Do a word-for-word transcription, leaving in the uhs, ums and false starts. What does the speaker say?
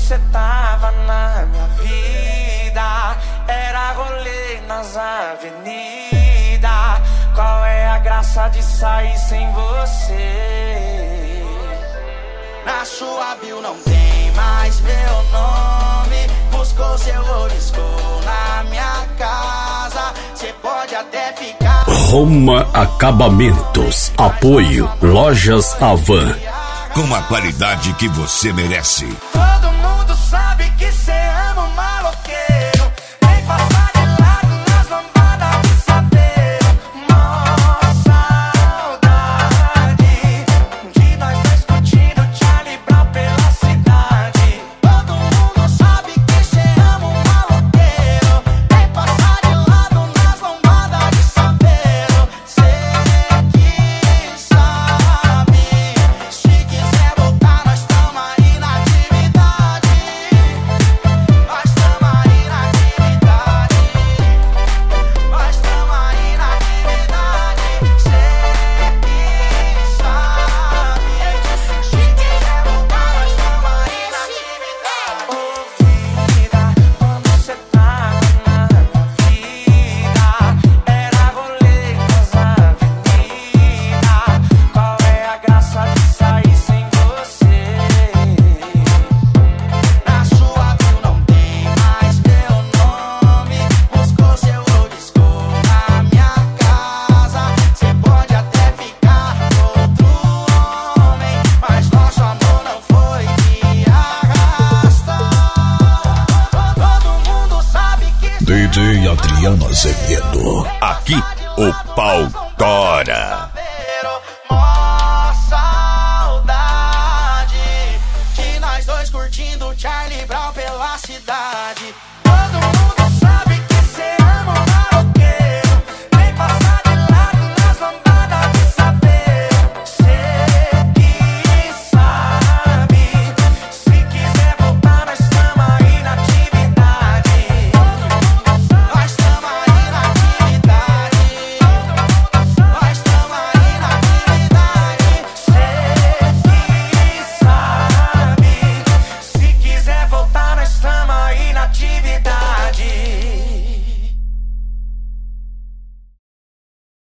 cê tava na minha vida, era rolê nas avenidas. Qual é a graça de sair sem você? Na sua bio não tem mais meu nome. Buscou seu oliscou na minha casa. Cê pode até ficar. Roma Acabamentos. Apoio Lojas Avan. Com a qualidade que você merece. Todo mundo sabe que cê ama um maloqueiro. Vem passar de lado nas lambadas de saveiro. Nossa saudade de nós dois curtindo Charlie Brown pela cidade. Todo mundo sabe que cê ama um maloqueiro. Vem passar de lado nas lambadas de saveiro. Cê que sabe, se quiser voltar nós tamo aí na atividade. Nós tamo aí na atividade. Nós tamo aí na atividade. Cê que sabe, se quiser voltar nós tamo aí na atividade. Ô vida, quando cê tava na minha vida, era rolê nas avenidas. Qual é a graça de sair sem você? Na sua bio não tem mais meu nome. Buscou seu oliscou na minha casa. Cê pode até ficar com outro homem, mas nosso amor não foi de arrasta. Todo mundo sabe que D J Adriano Azevedo. Aqui o pau tora.